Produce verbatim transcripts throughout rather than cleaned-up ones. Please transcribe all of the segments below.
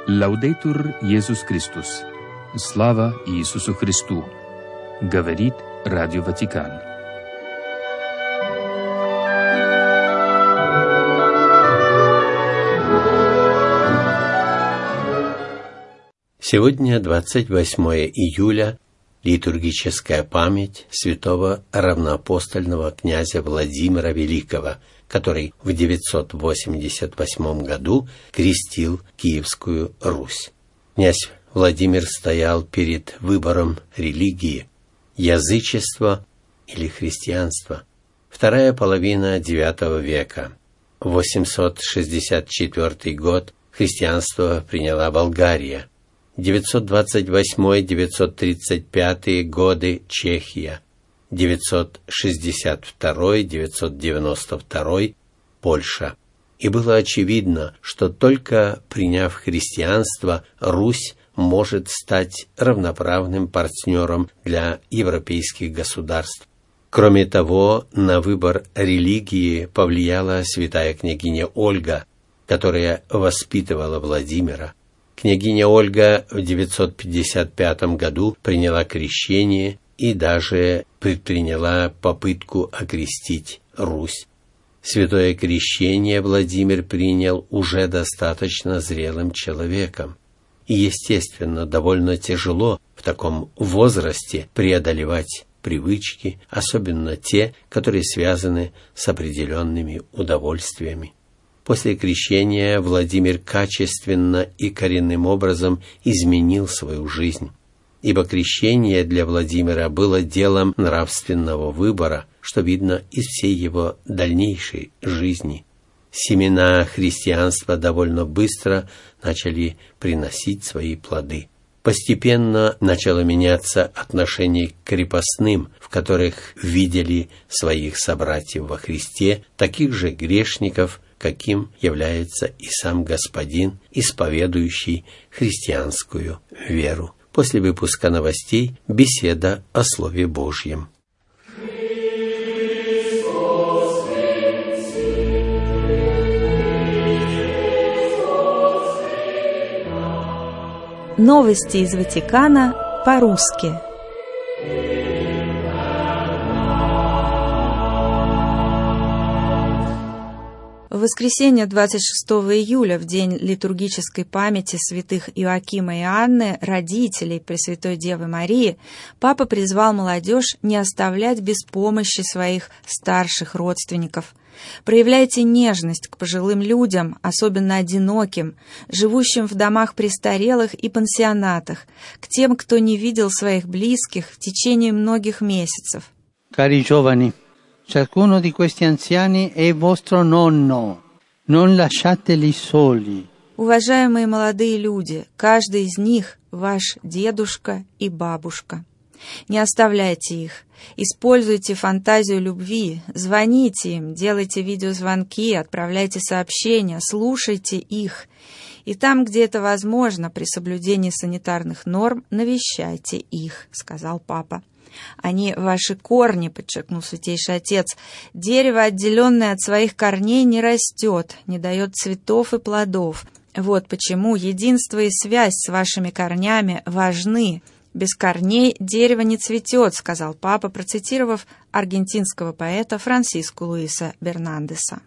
Лаудейтур Иисус Христос. Слава Иисусу Христу. Говорит Радио Ватикан. Сегодня двадцать восьмое июля, литургическая память святого равноапостольного князя Владимира Великого, который в девятьсот восемьдесят восьмом году крестил Киевскую Русь. Князь Владимир стоял перед выбором религии – язычество или христианство. Вторая половина девятого века. восемьсот шестьдесят четвёртый год христианство приняла Болгария. девятьсот двадцать восьмой — девятьсот тридцать пятый годы Чехия. девятьсот шестьдесят второй — девятьсот девяносто второй Польша. И было очевидно, что только приняв христианство, Русь может стать равноправным партнером для европейских государств. Кроме того, на выбор религии повлияла святая княгиня Ольга, которая воспитывала Владимира. Княгиня Ольга в девятьсот пятьдесят пятом году приняла крещение и даже предприняла попытку окрестить Русь. Святое крещение Владимир принял уже достаточно зрелым человеком. И, естественно, довольно тяжело в таком возрасте преодолевать привычки, особенно те, которые связаны с определенными удовольствиями. После крещения Владимир качественно и коренным образом изменил свою жизнь, ибо крещение для Владимира было делом нравственного выбора, что видно из всей его дальнейшей жизни. Семена христианства довольно быстро начали приносить свои плоды. Постепенно начало меняться отношение к крепостным, в которых видели своих собратьев во Христе, таких же грешников, каким является и сам Господин, исповедующий христианскую веру. После выпуска новостей беседа о Слове Божьем. Новости из Ватикана по-русски. В воскресенье двадцать шестого июля, в день литургической памяти святых Иоакима и Анны, родителей Пресвятой Девы Марии, Папа призвал молодежь не оставлять без помощи своих старших родственников. Проявляйте нежность к пожилым людям, особенно одиноким, живущим в домах престарелых и пансионатах, к тем, кто не видел своих близких в течение многих месяцев. Cari giovani, ciascuno di questi anziani è vostro nonno. Non lasciateli soli. Уважаемые молодые люди, каждый из них ваш дедушка и бабушка. Не оставляйте их. Используйте фантазию любви, звоните им, делайте видеозвонки, отправляйте сообщения, слушайте их. И там, где это возможно, при соблюдении санитарных норм, навещайте их, сказал Папа. Они ваши корни, подчеркнул Святейший Отец. Дерево, отделенное от своих корней, не растет, не дает цветов и плодов. Вот почему единство и связь с вашими корнями важны. «Без корней дерево не цветет», — сказал Папа, процитировав аргентинского поэта Франсиско Луиса Бернандеса.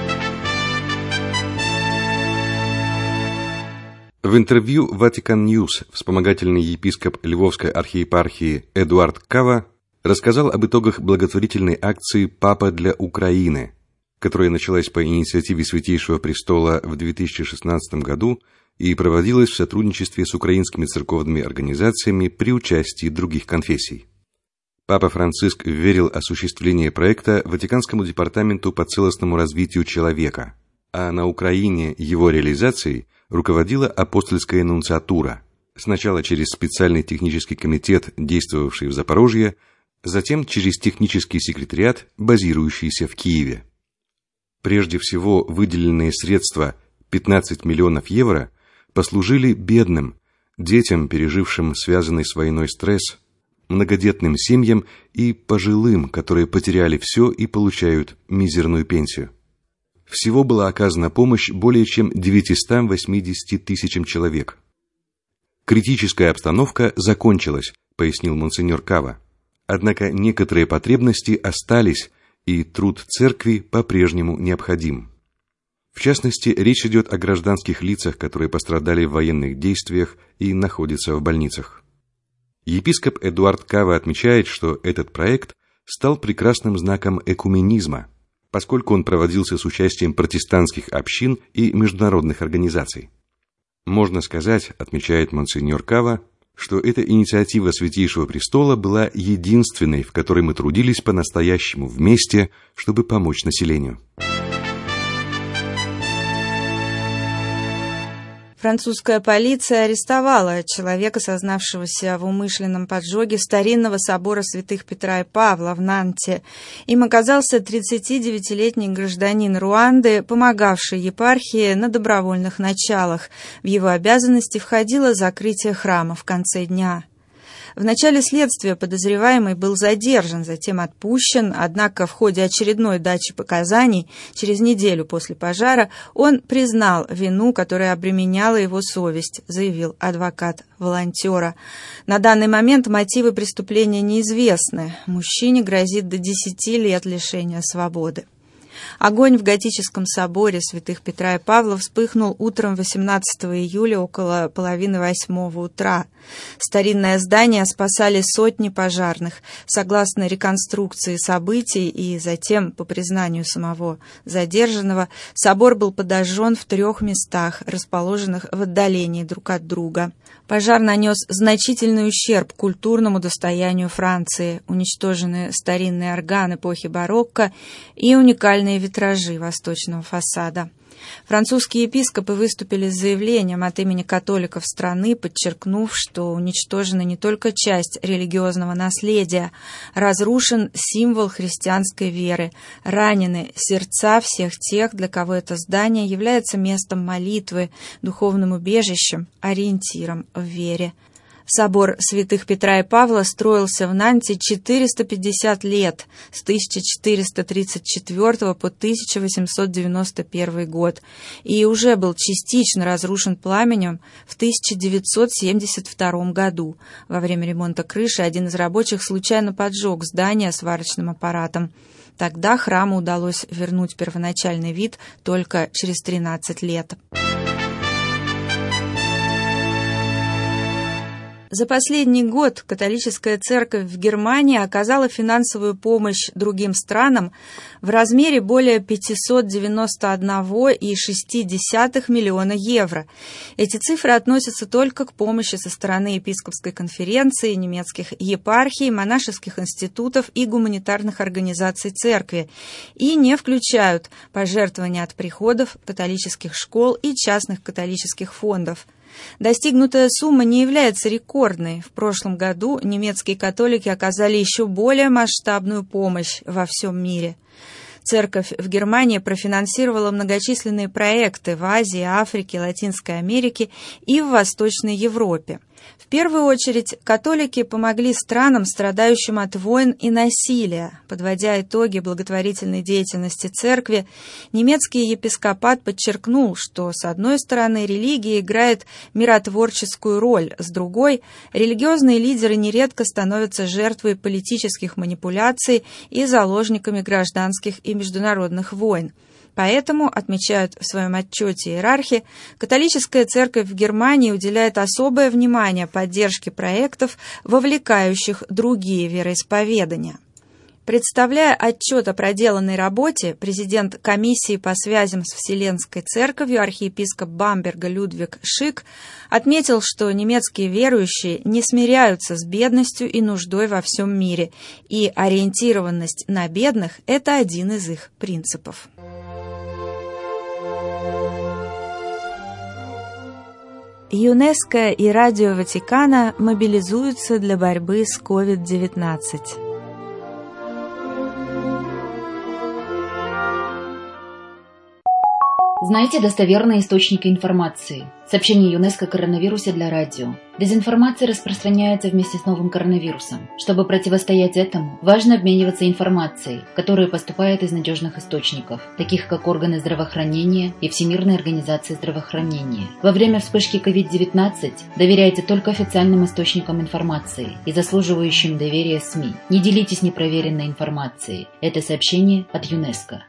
В интервью Vatican News вспомогательный епископ Львовской архиепархии Эдуард Кава рассказал об итогах благотворительной акции «Папа для Украины», которая началась по инициативе Святейшего Престола в две тысячи шестнадцатом году и проводилась в сотрудничестве с украинскими церковными организациями при участии других конфессий. Папа Франциск верил осуществление проекта Ватиканскому департаменту по целостному развитию человека, а на Украине его реализацией руководила апостольская нунциатура, сначала через специальный технический комитет, действовавший в Запорожье, затем через технический секретариат, базирующийся в Киеве. Прежде всего, выделенные средства пятнадцать миллионов евро послужили бедным, детям, пережившим связанный с войной стресс, многодетным семьям и пожилым, которые потеряли все и получают мизерную пенсию. всего была оказана помощь более чем девятистам восьмидесяти тысячам человек. «Критическая обстановка закончилась», — пояснил монсеньор Кава. «Однако некоторые потребности остались, и труд церкви по-прежнему необходим». В частности, речь идет о гражданских лицах, которые пострадали в военных действиях и находятся в больницах. Епископ Эдуард Кава отмечает, что этот проект стал прекрасным знаком экуменизма, поскольку он проводился с участием протестантских общин и международных организаций. Можно сказать, отмечает монсеньор Кава, что эта инициатива Святейшего Престола была единственной, в которой мы трудились по-настоящему вместе, чтобы помочь населению. Французская полиция арестовала человека, сознавшегося в умышленном поджоге старинного собора святых Петра и Павла в Нанте. Им оказался тридцатидевятилетний гражданин Руанды, помогавший епархии на добровольных началах. В его обязанности входило закрытие храма в конце дня. В начале следствия подозреваемый был задержан, затем отпущен, однако в ходе очередной дачи показаний, через неделю после пожара, он признал вину, которая обременяла его совесть, заявил адвокат волонтера. На данный момент мотивы преступления неизвестны. Мужчине грозит до десяти лет лишения свободы. Огонь в готическом соборе святых Петра и Павла вспыхнул утром восемнадцатого июля около половины восьмого утра. Старинное здание спасали сотни пожарных. Согласно реконструкции событий и затем, по признанию самого задержанного, собор был подожжен в трех местах, расположенных в отдалении друг от друга. Пожар нанес значительный ущерб культурному достоянию Франции. Уничтожены старинные органы эпохи барокко и уникальные витражи восточного фасада. Французские епископы выступили с заявлением от имени католиков страны, подчеркнув, что уничтожена не только часть религиозного наследия, разрушен символ христианской веры, ранены сердца всех тех, для кого это здание является местом молитвы, духовным убежищем, ориентиром в вере. Собор святых Петра и Павла строился в Нанте четыреста пятьдесят лет, с тысяча четыреста тридцать четвёртого по тысяча восемьсот девяносто первый год, и уже был частично разрушен пламенем в тысяча девятьсот семьдесят втором году. Во время ремонта крыши один из рабочих случайно поджег здание сварочным аппаратом. Тогда храму удалось вернуть первоначальный вид только через тринадцать лет. За последний год католическая церковь в Германии оказала финансовую помощь другим странам в размере более пятьсот девяносто один целых шесть десятых миллиона евро. Эти цифры относятся только к помощи со стороны епископской конференции, немецких епархий, монашеских институтов и гуманитарных организаций церкви и не включают пожертвования от приходов, католических школ и частных католических фондов. Достигнутая сумма не является рекордной. В прошлом году немецкие католики оказали еще более масштабную помощь во всем мире. Церковь в Германии профинансировала многочисленные проекты в Азии, Африке, Латинской Америке и в Восточной Европе. В первую очередь, католики помогли странам, страдающим от войн и насилия. Подводя итоги благотворительной деятельности церкви, немецкий епископат подчеркнул, что, с одной стороны, религия играет миротворческую роль, с другой, религиозные лидеры нередко становятся жертвой политических манипуляций и заложниками гражданских и международных войн. Поэтому, отмечают в своем отчете иерархи, католическая церковь в Германии уделяет особое внимание поддержке проектов, вовлекающих другие вероисповедания. Представляя отчет о проделанной работе, президент комиссии по связям с Вселенской Церковью архиепископ Бамберга Людвиг Шик отметил, что немецкие верующие не смиряются с бедностью и нуждой во всем мире, и ориентированность на бедных – это один из их принципов. ЮНЕСКО и Радио Ватикана мобилизуются для борьбы с ковид девятнадцать. Знаете достоверные источники информации. Сообщение ЮНЕСКО о коронавирусе для радио. Дезинформация распространяется вместе с новым коронавирусом. Чтобы противостоять этому, важно обмениваться информацией, которая поступает из надежных источников, таких как органы здравоохранения и Всемирная организация здравоохранения. Во время вспышки ковид девятнадцать доверяйте только официальным источникам информации и заслуживающим доверия СМИ. Не делитесь непроверенной информацией. Это сообщение от ЮНЕСКО.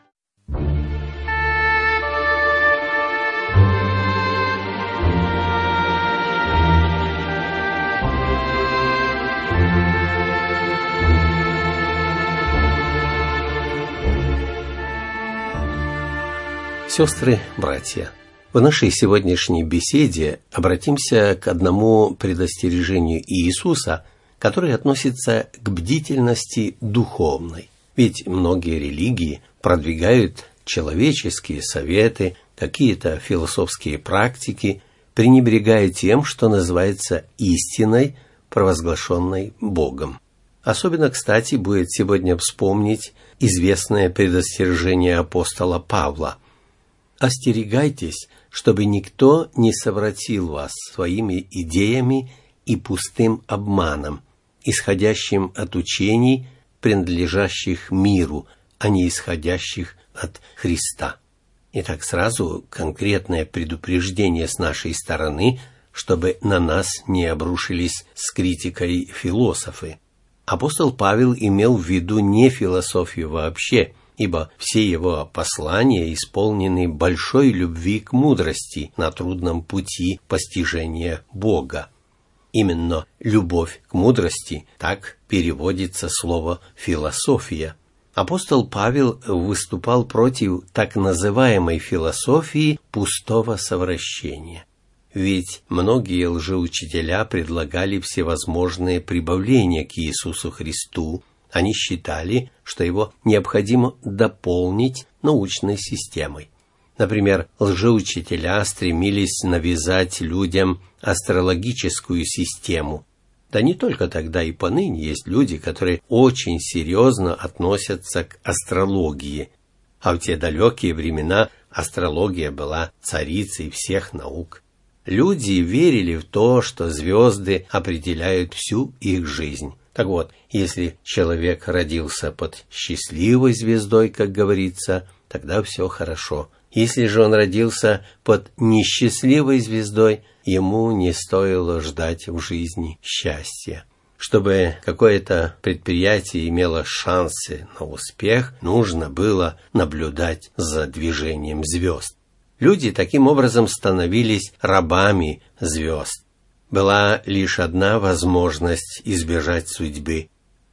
Сестры, братья, в нашей сегодняшней беседе обратимся к одному предостережению Иисуса, которое относится к бдительности духовной. Ведь многие религии продвигают человеческие советы, какие-то философские практики, пренебрегая тем, что называется истиной, провозглашенной Богом. Особенно, кстати, будет сегодня вспомнить известное предостережение апостола Павла: «Остерегайтесь, чтобы никто не совратил вас своими идеями и пустым обманом, исходящим от учений, принадлежащих миру, а не исходящих от Христа». Итак, сразу конкретное предупреждение с нашей стороны, чтобы на нас не обрушились с критикой философы. Апостол Павел имел в виду не философию вообще, ибо все его послания исполнены большой любви к мудрости на трудном пути постижения Бога. Именно любовь к мудрости, так переводится слово «философия». Апостол Павел выступал против так называемой философии пустого совращения. Ведь многие лжеучителя предлагали всевозможные прибавления к Иисусу Христу. Они считали, что его необходимо дополнить научной системой. Например, лжеучителя стремились навязать людям астрологическую систему. Да не только тогда, и поныне есть люди, которые очень серьезно относятся к астрологии. А в те далекие времена астрология была царицей всех наук. Люди верили в то, что звезды определяют всю их жизнь. Так вот, если человек родился под счастливой звездой, как говорится, тогда все хорошо. Если же он родился под несчастливой звездой, ему не стоило ждать в жизни счастья. Чтобы какое-то предприятие имело шансы на успех, нужно было наблюдать за движением звезд. Люди таким образом становились рабами звезд. Была лишь одна возможность избежать судьбы.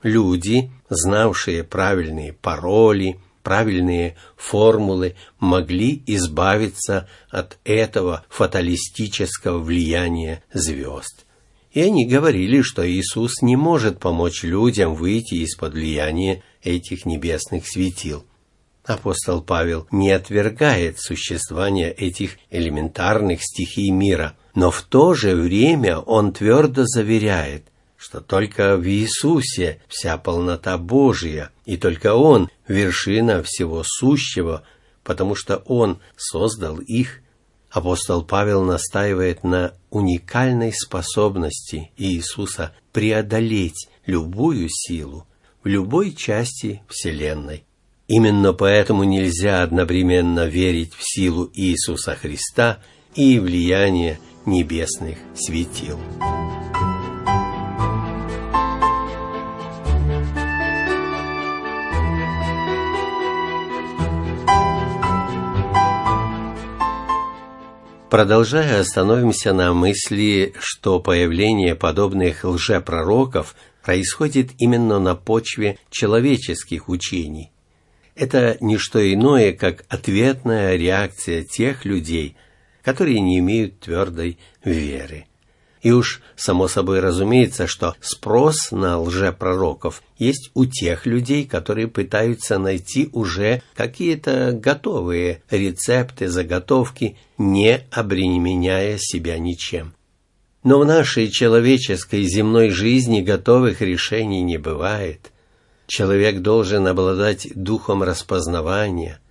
Люди, знавшие правильные пароли, правильные формулы, могли избавиться от этого фаталистического влияния звезд. И они говорили, что Иисус не может помочь людям выйти из-под влияния этих небесных светил. Апостол Павел не отвергает существование этих элементарных стихий мира, но в то же время он твердо заверяет, что только в Иисусе вся полнота Божия, и только Он – вершина всего сущего, потому что Он создал их. Апостол Павел настаивает на уникальной способности Иисуса преодолеть любую силу в любой части Вселенной. Именно поэтому нельзя одновременно верить в силу Иисуса Христа и влияние небесных светил. Продолжая, остановимся на мысли, что появление подобных лжепророков происходит именно на почве человеческих учений. Это не что иное, как ответная реакция тех людей, которые не имеют твердой веры. И уж само собой разумеется, что спрос на лжепророков есть у тех людей, которые пытаются найти уже какие-то готовые рецепты, заготовки, не обременяя себя ничем. Но в нашей человеческой земной жизни готовых решений не бывает. Человек должен обладать духом распознавания,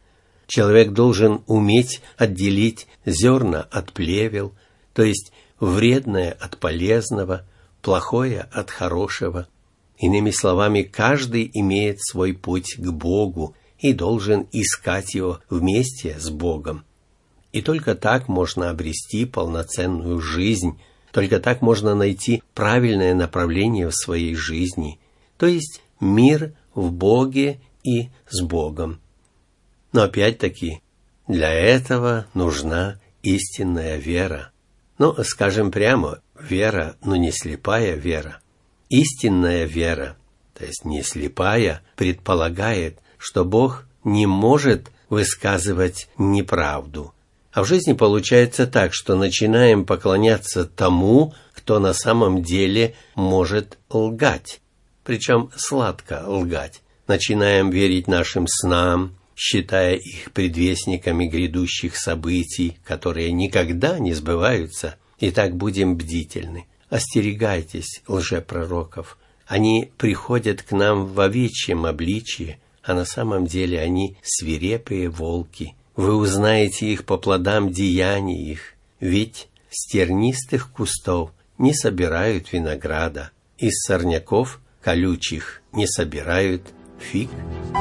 Человек должен уметь отделить зерна от плевел, то есть вредное от полезного, плохое от хорошего. Иными словами, каждый имеет свой путь к Богу и должен искать его вместе с Богом. И только так можно обрести полноценную жизнь, только так можно найти правильное направление в своей жизни, то есть мир в Боге и с Богом. Но опять-таки, для этого нужна истинная вера. Ну, скажем прямо, вера, но не слепая вера. Истинная вера, то есть не слепая, предполагает, что Бог не может высказывать неправду. А в жизни получается так, что начинаем поклоняться тому, кто на самом деле может лгать. Причем сладко лгать. Начинаем верить нашим снам, считая их предвестниками грядущих событий, которые никогда не сбываются, и так будем бдительны. Остерегайтесь лжепророков. Они приходят к нам в овечьем обличье, а на самом деле они свирепые волки. Вы узнаете их по плодам деяний их, ведь с тернистых кустов не собирают винограда, из сорняков колючих не собирают фиг.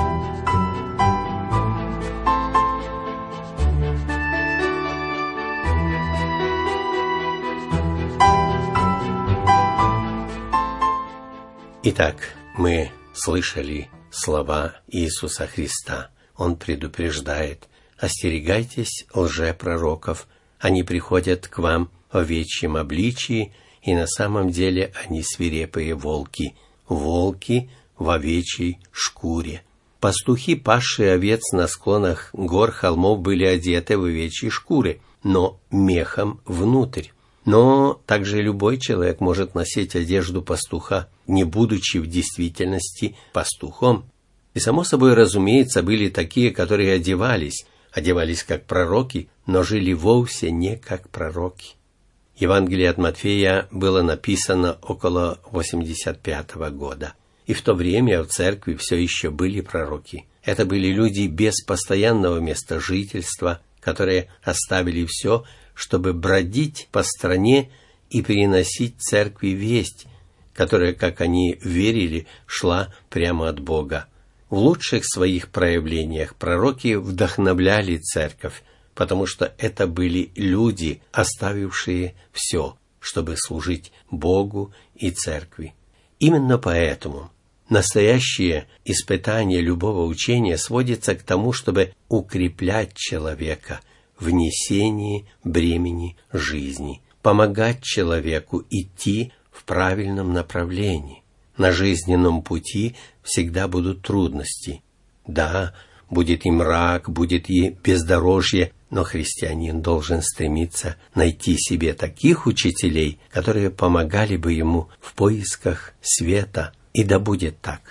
Итак, мы слышали слова Иисуса Христа. Он предупреждает: остерегайтесь лжепророков, они приходят к вам в овечьем обличии, и на самом деле они свирепые волки, волки в овечьей шкуре. Пастухи, пасшие овец на склонах гор, холмов, были одеты в овечьи шкуры, но мехом внутрь. Но также любой человек может носить одежду пастуха, не будучи в действительности пастухом. И, само собой разумеется, были такие, которые одевались, одевались как пророки, но жили вовсе не как пророки. Евангелие от Матфея было написано около восемьдесят пятого года. И в то время в церкви все еще были пророки. Это были люди без постоянного места жительства, которые оставили все, чтобы бродить по стране и переносить церкви весть, которая, как они верили, шла прямо от Бога. В лучших своих проявлениях пророки вдохновляли церковь, потому что это были люди, оставившие все, чтобы служить Богу и церкви. Именно поэтому настоящее испытание любого учения сводится к тому, чтобы укреплять человека в несении бремени жизни, помогать человеку идти в правильном направлении. На жизненном пути всегда будут трудности. Да, будет и мрак, будет и бездорожье, но христианин должен стремиться найти себе таких учителей, которые помогали бы ему в поисках света. И да будет так.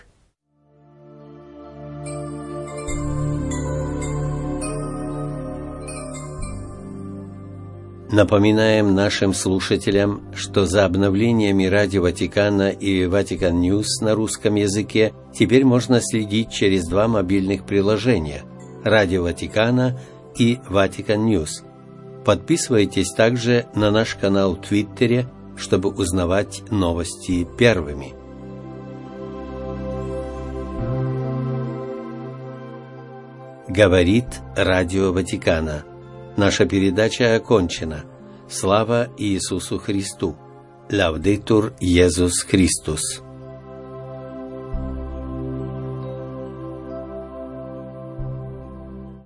Напоминаем нашим слушателям, что за обновлениями Радио Ватикана и Vatican News на русском языке теперь можно следить через два мобильных приложения – Радио Ватикана и Vatican News. Подписывайтесь также на наш канал в Твиттере, чтобы узнавать новости первыми. Говорит Радио Ватикана. Наша передача окончена. Слава Иисусу Христу! Лаудетур Иисус Христос!